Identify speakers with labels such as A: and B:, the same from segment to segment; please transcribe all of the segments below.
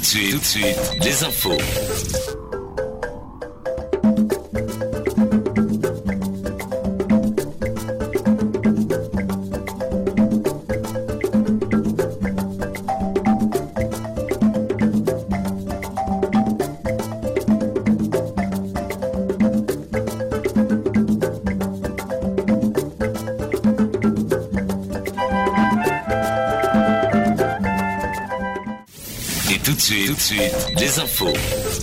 A: tout de suite, les infos. Tout de suite, les infos.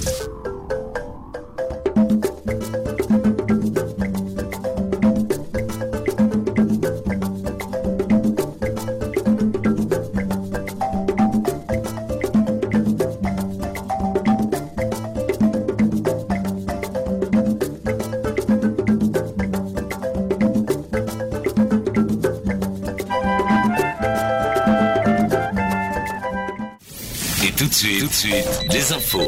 A: Tout de suite, les infos.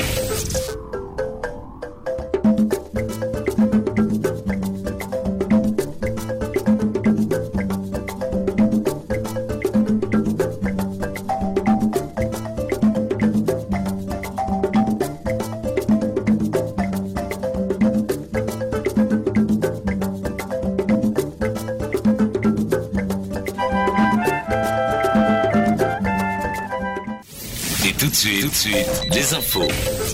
A: Tout de suite, les infos.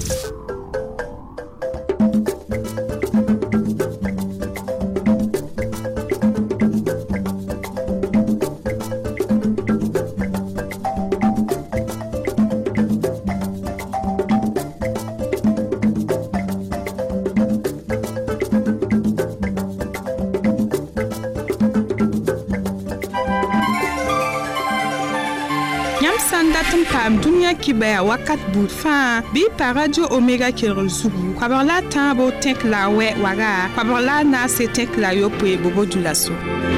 B: Sandatum pam dunia kibaya wakat bout fa bi pa radio omega kero zugu kwabarla tambo tek la we waga kwabarla na se tek la yo pe bobo dulaso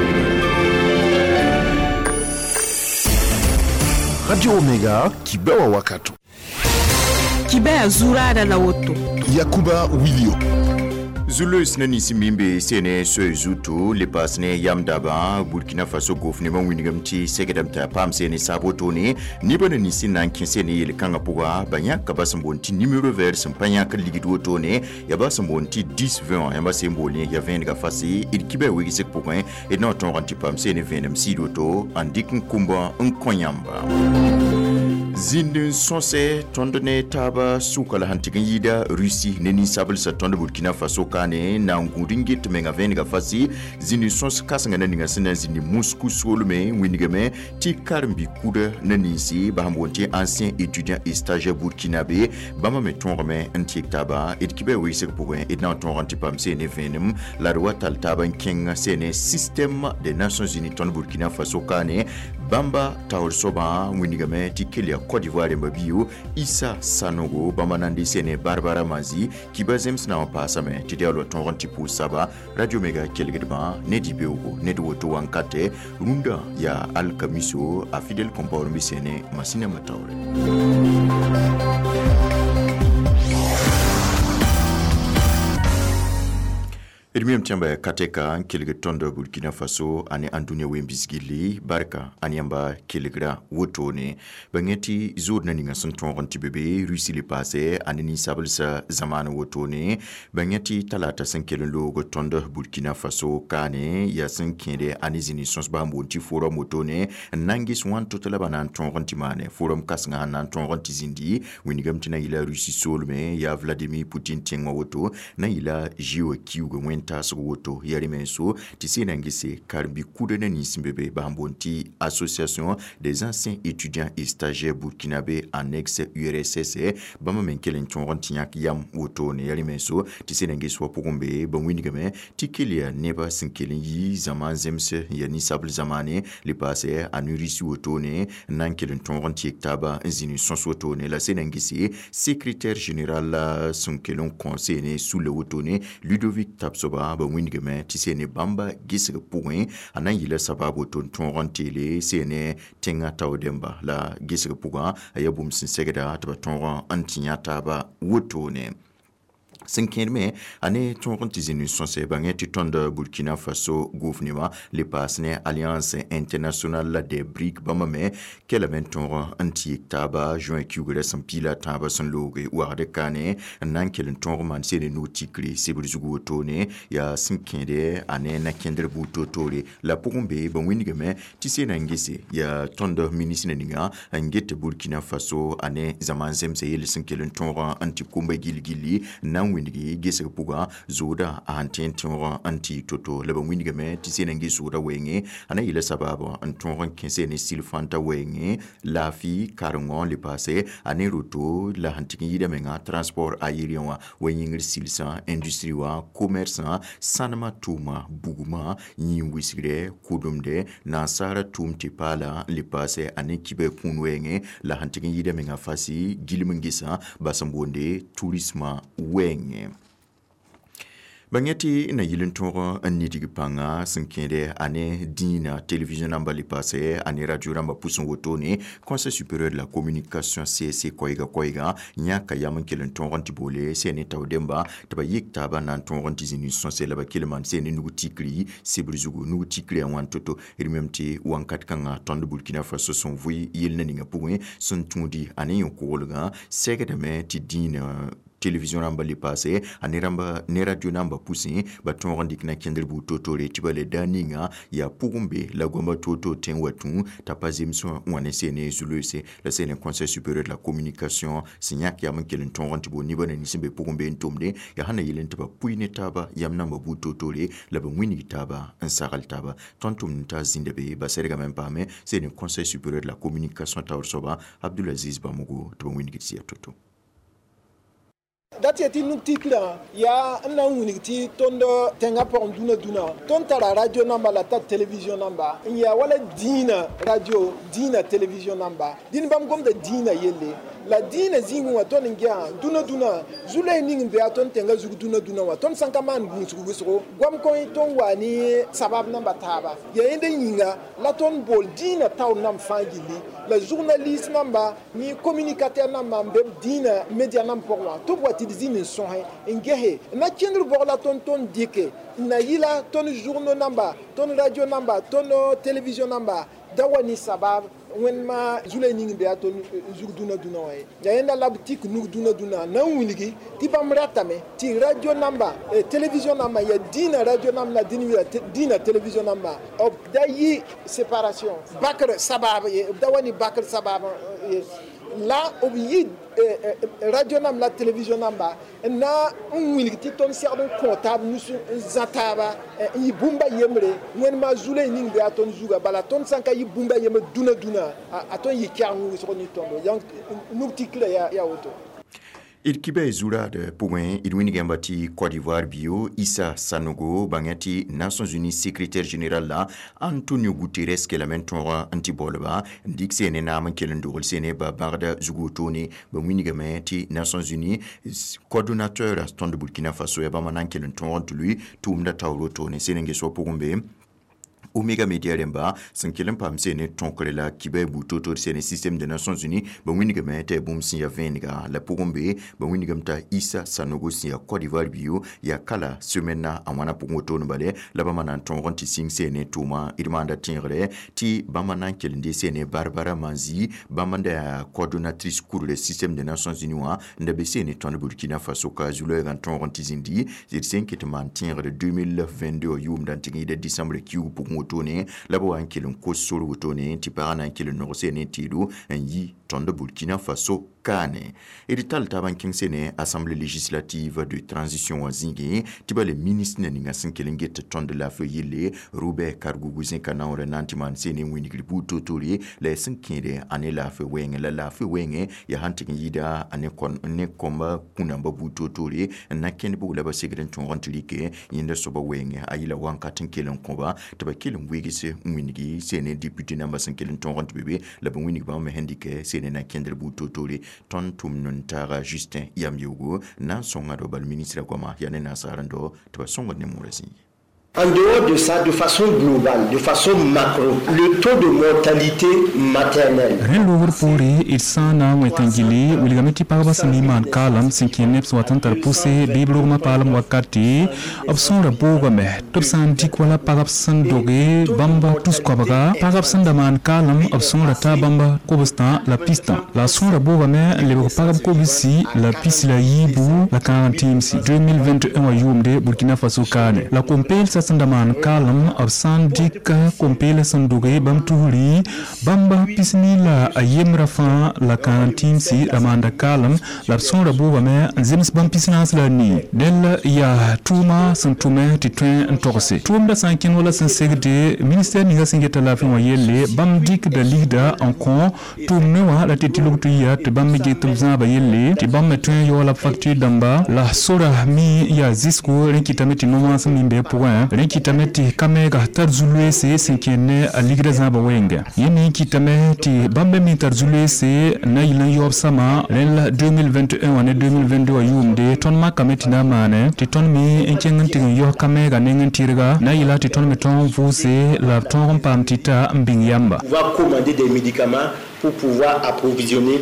C: Radio Omega kibaya wakatu
B: kibaya zura da la woto
C: Yakuba Wilio
D: Zulus nani simbimbe sene soezuto le pasne yamdaba Burkina Faso gouvernement winigamti segedamta pam sene sabotone nibana ni sinan kinsene yele kanga puga banya kabasambonti numéro vert sampanya kaligidotone yabasambonti 10-20 yambasembole ya 20 gafasi ilkibe wigise puga et non ton ranti pam sene venem sidoto andik kumba nkonyamba Zindin sonse tondone taba sukala hantigan yida Russie neni sabal sa tonde Burkina Faso kane na ngudingit menga venga fasi zindin sonse kasanga nani sena zindin Moscou solme winigame ti karmbi kuda nani si bahambonti ancien étudiant et stagiaire burkinabé bama me tonrame antik taba et kibe wisek pouin et na tonranti pam sene venem la loi tal taba kenga sene système des Nations Unies tonde Burkina Faso kane bamba taol soba winigame ti kelia Côte d'Ivoire mbabio Issa Sanogo bamanandi sene Barbara Mazi kibazem sna pasame tidialo tonronti pour saba Radio Mega kelgedma nedibeugo nedwoto wankate runda ya Alkamiso a fidèle compagnon misene Masina Mataure Edmiyam tiamba kateka kelge tondo Burkina Faso ane andunya wembisgili barka aniamba kelgra wotone bangeti zodna ninga santon ronti bebe Russie le passé aneni sabalsa zamana wotone bangeti talata sankelen logo tondo Burkina Faso kane ya sankende anizini sons bambonti forum wotone nangis wan totala banan ton ronti mane forum kasnga nan ton ronti zindi winigam tina ila Russie solme ya Vladimir Putin tengwa woto na ila jiwa kiugo tas woto yarimenso tisina ngise karbi kudena ni simbebe bambonti association des anciens étudiants et stagiaires burkinabé annexe URSS bama menkelen tonrontiak yam woto ne yarimenso tisina ngise wapugombe bamwinigame tikelia neba sinkelen yi zaman zemse yani sabl zamane li passé anurisi woto ne nankelen tonrontiek taba zini sons woto ne la senangise secrétaire général la sonkelon conseil ne sous le woto ne Ludovic Tapso ba wingeme tisene bamba gisga point anan yila sababu ton rantele sene tenga tawdemba la gisga puga ayabum sin segeda to ton antinyata ba wotone Cinquième année, ton continue son sébange titonde Burkina Faso gouvernement les partenaires Alliance internationale des BRIC bamame qu'elle aventon anti taba joint kugure sans pila taba son logo warde kane nan qu'elle ton man c'est les noutikli c'est burzugo tone ya cinquième année na kendre buto tole la pourumbe bon winigame tissé na ngese ya tonde ministre ninga ngete Burkina Faso année zaman zemse le cinquième ton anti kumba gilgili nan winigi gese puga zoda antention anti toto leba winigi me tisene ngi zoda wenge ana ile sababu anton kense ne silfanta wenge la fi karongo le passé ane roto la hantiki yida menga transport aérien wa wengir silsa industrie wa commerçant sanama tuma buguma nyingwisire kudumde na sara tumti pala le passé ane kibe kunwenge la hantiki yida menga fasi gilmungisa basambonde tourisme wenge Bangeti na yilintoro aniti panga sinkende ane dina télévision namba li passé ane radio namba pouson wotone Conseil supérieur de la communication CSC koiga nyaka yaman kelentoro antibole sene tawdemba taba yik taba nan toron tizini sonse laba keleman sene nugutikli sebruzugu nugutikli an wantoto erimemti wankat kanga tonde Burkina Faso son vui yilna ninga pugwe son tundi ane yokolga segedame ti dina télévision namba li passé aniramba ne radio namba poussé baton randik na kendel bu toto le tibale daninga ya pugumbe la gomba toto ten watu tapazim so wane sene zuluse la sene Conseil supérieur de la communication signak ya mankelen ton rantibo ni bana ni simbe pugumbe ntomde ya hana yelen taba puine taba yam namba bu toto le la bangwini taba ansakal taba tontum ta zindebe baserga même pas mais c'est le Conseil supérieur de la communication tawsoba Abdulaziz Bamogo to bangwini kitsia toto
E: dati eti nuktikla ya na uniti tondo tenga por duna tontara radio namba la ta television namba ya wala dina radio dina television namba din bam gom de dina yelle la dina zingu wa ton ngia duna zule ning be aton tenga zugu duna wa ton sankaman bunsugu so gwam ko ton wani sabab namba taba ya ende yinga la ton bol dina taw nam fangili la journaliste namba ni communicateur namba be dina media nam pour moi to boati dizini son ngehe na kendru borla ton dike na yila ton journal namba ton radio namba ton télévision namba dawani sabab when ma zule ning be aton zug duna way yayenda labtik nu duna na winigi tibam ratame ti radio namba télévision namba ya dina radio namba dina télévision namba ob dayi séparation bakr sabab dawani bakr sabab la obi radio nam la télévision namba na unwilgi ti ton serdo comptable nusu zataba yi bumba yemre wen ma zule ningi aton zuga bala ton sanka yi bumba yemre duna aton yi kyangu so ni tondo yang nuktikle ya auto
D: Il kibe zura de Pouin, il winigambati Côte d'Ivoire bio, Issa Sanogo, Bangati, Nations Unies secrétaire général là, Antonio Guterres, qui la mentora antibolba, Dixé Nenam, qui l'endurol Séné, Barda Zugotone, Winigambati, Nations Unies, coordonnateur à Stand de Burkina Faso, et Bamanan, qui l'entoure de lui, Toumda Taurotone, Sénégue soit Pourumbe. Omega Media Remba, Sankelen Pamsene, Tonkolela, Kibe Butoto, c'est système des Nations Unies, Bawinigamente, Boumsia Venga, la Pourumbe, Bawinigamta, Issa, Sanogo, Sia, Côte d'Ivoire Bio, Yakala, Semena, Amana Pungoto, Nobale, la Bamanan Tonronti Sing Sene, Touma, Irmanda Tinre, Ti, Bamanan Kelende Sene, Barbara Manzi, Bamanda, coordonnatrice cour le système des Nations Unies, Ndabesene, Ton de Burkina Faso, Kazule, Tonronti Zindi, c'est 5 qui maintient de 2022, Yum, d'Antigui de décembre, Kiu, pour Motone, labo ankele nkosolo wotone tipana ankele norosene tidu yi tonde Burkina Faso kane edital tabanking sene assemblée législative de transition wazingi tiba le ministre ninga sinkelengete tonde la feuille Robert Karguguzin kana ora nantiman sene winigri buto tori le sinkende ane la feu wenge ya hanting yida ane kon ne komba kunamba buto tori na kende bu la ba segren ton rentlike yinde soba wenge ayila wankatin kelen komba tiba kelen wegise winigi sene député namba sinkelen ton rent bébé la ba winigi ba me handike sene na kende buto tori ton tumnuntara Justin Yamyogo na songa do bal ministre kwama yana na sarando to songa ne murasi
F: En dehors de ça, de façon globale, de façon macro, le taux de mortalité maternelle.
G: Renlover pori irsana wetangili wilgamiti pagabas niman kalam sinkinep swatantar puse biblogma palam wakati absonra bogame topsan dikwala pagabsan doge bamba tuskwabaga pagabsan daman kalam absonra ta bamba kobasta la pista la sonra bogame lebo pagab kobisi la pisla yibu la karantimsi 2021 yumde Burkina Faso kane la compel sandaman kalam absan dika compel sandoge bam tuhuri bamba pisni la ayem rafa la karantimsi ramanda kalam la sonra bogame zems bam pisnas la ni del ya tuma santume titwen ntokse tumda sankin wala sansegde ministère ni gasingeta la fin yelle bam dik de leader en con tumnewa la titilugtu ya te bam ge tumza ba yelle ti bam metwen yo la facture damba la sora mi ya zisko renkitameti noma samimbe point renkitameti kamega tarzulwe se sinkene a ligre zaba wenga yeni kitameti bambe mi tarzulwe se na yilan yob sama len 2021 wane 2022 yumde ton makameti na mane ti ton mi enkenganti yo kamega nengantirga na yila ti ton meton vuse la ton pamtita mbing yamba
F: pouvoir commander des médicaments pour pouvoir approvisionner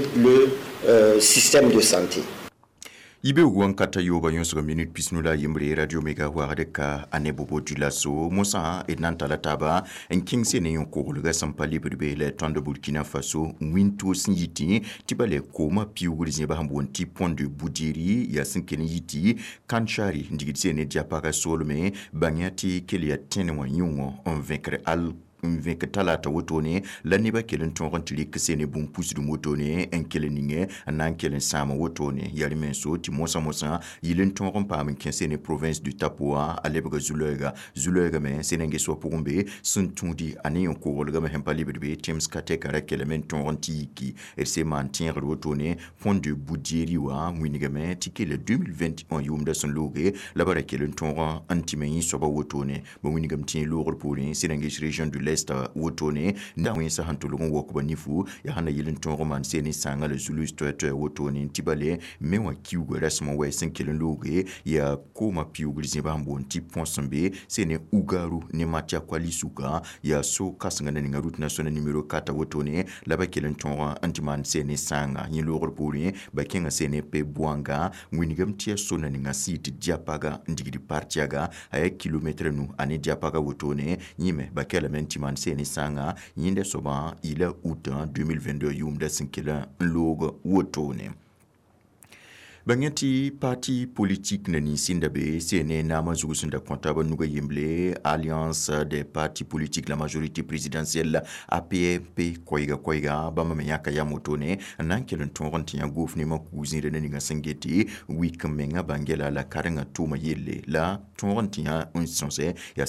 F: le système de santé.
D: Ibe uwan kata yoba yonso minute pisnula yimbre radio mega waradeka anebobo dulaso mosa enanta la taba en kingse ne yonko luga sampali bribe le tande Burkina Faso winto sinyiti tibale koma piugulizne bahambonti pont de Boudiri ya sinkeni yiti kanchari ndigitse ne diapaka solme banyati kelia tenwa nyungo on vaincre al vaincre talata wotone laniba kelen tonrantili kesene bum pousse du motone en keleninge nan kelen sama wotone yali menso ti mosa yilen tonron pam kesene province du Tapua alebga zulega men senenge so pugumbe suntundi anion ko wolga men pali bebe teams kate kara kelemen tonranti ki se maintien wotone fond de Boudiri wa winigame tikele 2021 yumda son loge la bara kelen tonran antimen so ba wotone bo winigam tin logur pour senenge région de l'Est wotone ndawen sa hantulungu wokuba nifu ya hana yilin ton roman seni sanga le Zulu stoite wotone tibale mewa kiugo rasmo we 5 kilon loge ya koma piugulizin bambo nti ponsambe sene ugaru ne matia kwalisuka ya so kasangana ni route nationale numéro 4 wotone laba kilin ton antiman seni sanga yin logor puri bakenga sene pe buanga ngwinigam tia sona ni ngasiti diapaga ndigidi partiaga ay kilometre nu ane diapaga wotone nyime bakela menti man seni sanga yinde soba ila août 2022 yumda sinkela logo wotone Bangati parti politique nani sindabe sene na mazugusunda kontaba nuga yimble alliance des partis politiques la majorité présidentielle APP koiga bama menyaka ya motone nankelen tonronti ya gouvernement kuzinde ninga sengeti wikamenga bangela la karanga tuma yelle la tonronti ya unsonse ya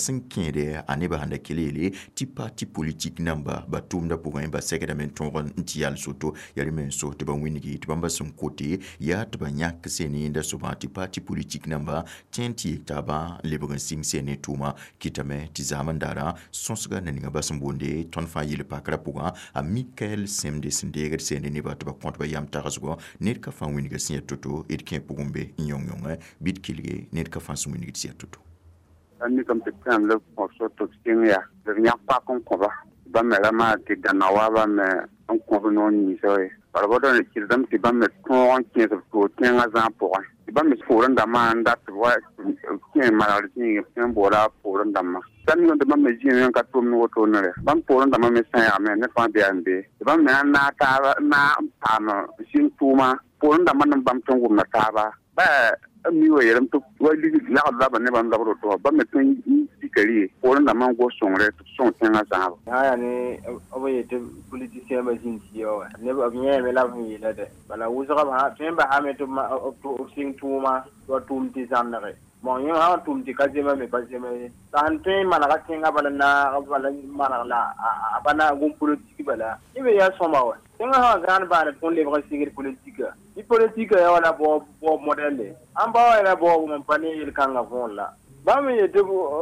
D: 5 aneba handa kelele ti parti politique namba batumda pour un basekadamen tonronti yal soto yali menso te bangwinigi tibamba son côté ya tbanya keseni nda sobati parti politique namba tenti taba lebon sing sene tuma kitame tizamandara sonsga naninga basambonde tonfa yile pakra puga a Michael Semde Sindega sene ne batba kontra yam tarazgo netka fan winiga sinya toto edken pugumbe nyongyonga bitkilge netka fan suminiga sinya toto
H: ani comme te prendre le morceau tout ya de venir pas qu'on va ba melama te danawa ba me on convenons ni soe par rapport à l'exemple c'est pas mettre con 15 pour 15 ans pour c'est pas mettre pour ndama nda toi qui est malade ni un bora pour ndama tani on demande me jien ka to mi woto nere ban pour ndama me san ya me ne fa be ande ba me na ta na pama sin tuma pour ndama nam bam tongo na taba ba mi wo yeram to wali la la ba ne ban da to ba me tun dikari pour ndama go songre to son tenga za
I: ha ne oboye te politicien ba sin siyo ne ba bien me la vi la de bala uzra ba temba ha me to sing tuma to tumti zamnare bon yo ha tumti kazema me kazema tante mana ka tenga bala na bala mana la abana gum politique bala ibe ya soma wa tenga ha gran ba ne ton lebre sigir politique i politique ya wala bo modele amba wala bo mon pani il kanga vola bami yete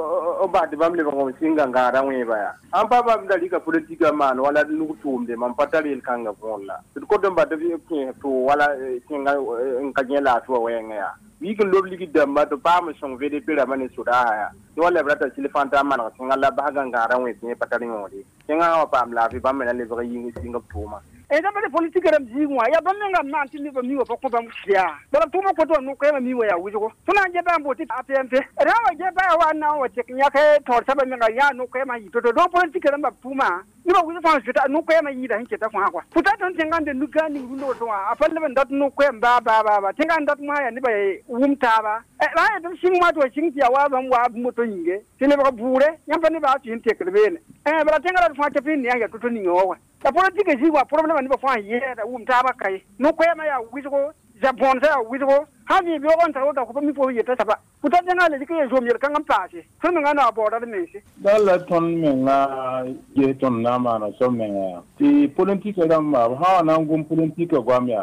I: o ba de bamle ko singa ngara ngwe baya amba ba mdalika politique man wala nukutumde man patali il kanga vola ko do ba de to wala singa nganyela to wenga ya wi ko lobli gi damba to pa mo song VDP la mane suda yo le brata silfanta man ko ngala ba ga ngara we ni patari ngodi nga wa pam la fi ba mena le ba yi singa puma e da ba politique ram jingwa ya ba nga man tin ba mi wa ko ba musia ba puma ko to no ko ma mi wa ya wujo ko tuna je ba mboti APMP rawa je ba wa na wa tek nya ke tor sa ba nga ya no ko ma yi to do politique ram ba puma ni ba wujo fa suta no ko ma yi da hinke ta kwa kwa futa don tenga de nuga ni rundo to a falle ban dat no ko ba tenga dat ma ya ni ba wumta ba ra ya dum sing ma to sing ya wa ban wa moto yinge tele ba bure nyam pa ni ba tin tek de bene ba tenga da fa ke pin ya ya to ni wa la politique ji wa problème ni ba fa yeda wumta ba kai no ko ma ya wizo Japon sa wizo ha ni bi on ta ko mi fo yeta saba puta jana le ke zo mi kan pase so nga na boda de mesi
J: dala ton me nga ye ton na ma na so me nga ti politique da ma ha na ngum politique gwa mya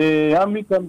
J: ami kam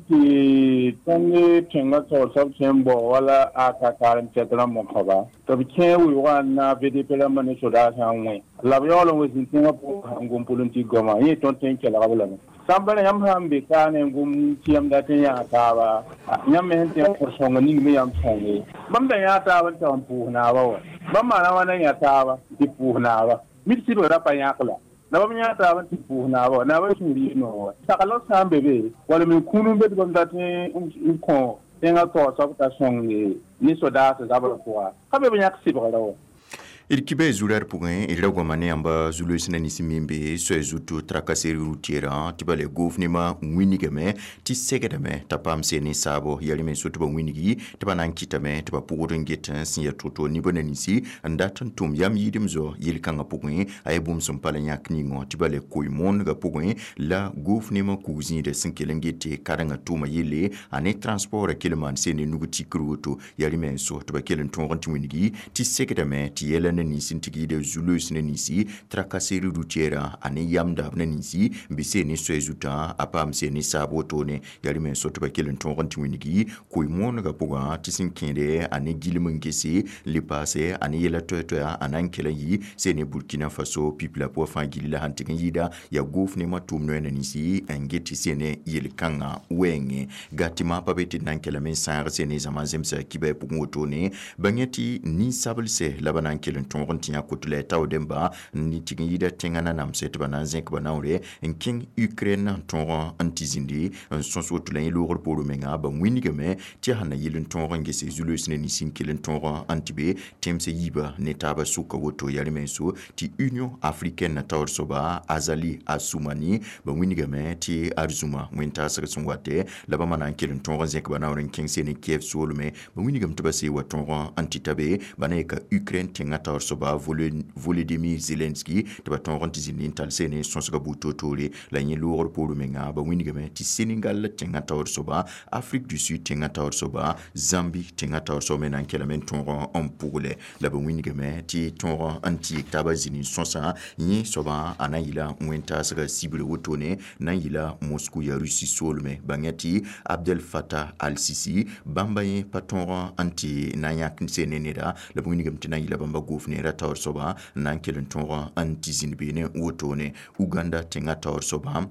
J: ti tangi tenga to so sembo wala aka karam chetra mo khaba to bi ke wi wa na VDP la mane so da sa ngwe la bi yolo we sin tenga po ngum politique gwa ma ye ton ten ke la wala sambale yam hambe kane ngum tiam da ten ya ta ba nyam me hente ko so ngani me yam songe bamba ya ta ba ta pu na ba bamba na wana ya ta ba ti pu na ba mi ti do ra pa ya kala na ba nya ta ba ti pu na ba na ba shuri no ta kala sambe be wala mi kunu be ko da ten ko tenga to so ta songe ni so da sa ba ko ha be nya ksi ba la
D: Il kibe zular pugen il rago mane amba zulu sinani simimbe so ezutu trakaseri routiera tibale gouvernement winigame ti segedame tapam seni sabo yalime so tuba winigi tiba nankitame tiba pugoren geten sinya toto ni bonanisi ndatan tum yam yidimzo yil kanga pugen ay bum som pala nyak ningo tibale koymon ga pugen la gouvernement cousine de sinkelengete karanga tuma yele ane transport kileman seni nuguti kruto yalime so tiba kelen tonronti winigi ti segedame ti yele nisi ntigi de zulu sinenisi trakaseri routiera ane yamda nanisi bise ni soezuta apam se ni sabotone yalime soto bakelen tonronti winigi koymon ga puga tisinkende ane gilimengesi lipase ane yela toya anankela yi sene Burkina Faso pipla po fangila hantigen yida ya gofne matumno nanisi engeti sene yelkanga wenge gatima pabeti nankela mensar sene zamazemsa kibe pugotone bangeti ni sabalse labanankelen tonrontinya kutule tawdemba ni tigin yida tengana namset bananzen kbanaure en king Ukraine tonron antizindi sonso tulen logor polo menga ba winigame ti hana yilin tonron ngese zulu sineni sinkilen tonron antibe temse yiba netaba suka woto yalimenso ti Union Africaine tawrsoba Azali Assoumani ba winigame ti Arzuma mwenta sakasungwate laba manankelen tonron zek banaure king sene Kiev solume ba winigam tabase wa tonron antitabe baneka Ukraine tenga tawrsoba Volodymyr Zelensky taba tonron tizini talsene sonsoga butotole la nyi logor polo menga ba winigame ti Senegal tenga tawrsoba Afrique du Sud tenga tawrsoba Zambie tenga tawrsoba nankela men tonron ampule la ba winigame ti tonron anti taba zini sonsa nyi soba anayila mwenta saga cible wotone nayila Moscou ya Russie solme bangati Abdel Fattah al-Sisi bambaye patonron anti nayak seneneda la ba winigame tinayila bamba gofnera tawrsoba nankelen tonron anti zinbene wotone Uganda tenga tawrsoba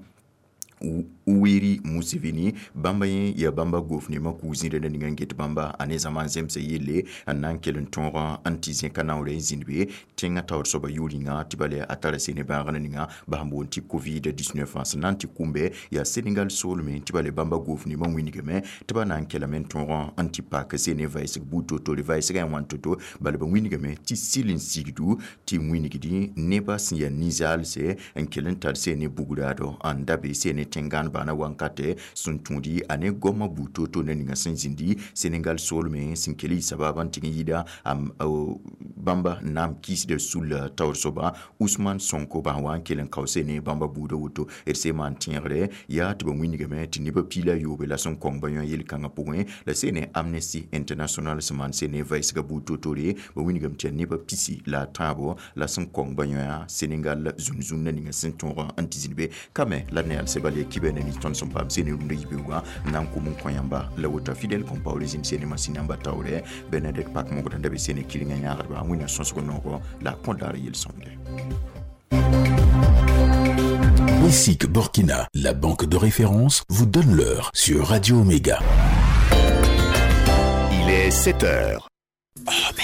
D: Uweri Museveni bamba ya bamba gouvernement cousine de ngangeti bamba aneza manzemse yele anankelen tonra antizien kanaure zinbe tenga tawrsoba yulinga tibale atala sene barana ninga bambo nti covid-19 asananti kumbe ya Senegal solme tibale bamba gouvernement winigame tibana ankela men tonra antipak sene vaise buto to le vaise ga wantoto bale ba winigame ti silin sigdu ti winigidi neba siya nizal se ankelen tal sene bugudado andabe sene tengan bana wankate suntundi ane goma buto to neninga sinzindi Senegal solme sinkeli sababan tingida bamba nam kis de sul tawrsoba Ousmane Sonko ba wankelen kawsene bamba budo wuto erse mantiere ya to winigame tiniba pila yobe la son kombanyo yel kanga poin la sene Amnesty International seman sene vice ga buto tore ba winigam tiniba pisi la tabo la son kombanyo ya Senegal zunzun neninga sintonra antizinbe kame la ne al sebale kibene ni ton son pam sene runde yibewa nanko mun koyamba la wota fidèle comme Paulizim sene masinamba tawre Benedict Pak mo gota ndabe sene kilinga nyaar ba wina sonsko noko la kondare yel sonde.
K: Wessic Burkina, la banque de référence, vous donne l'heure sur Radio Omega.
L: est 7h.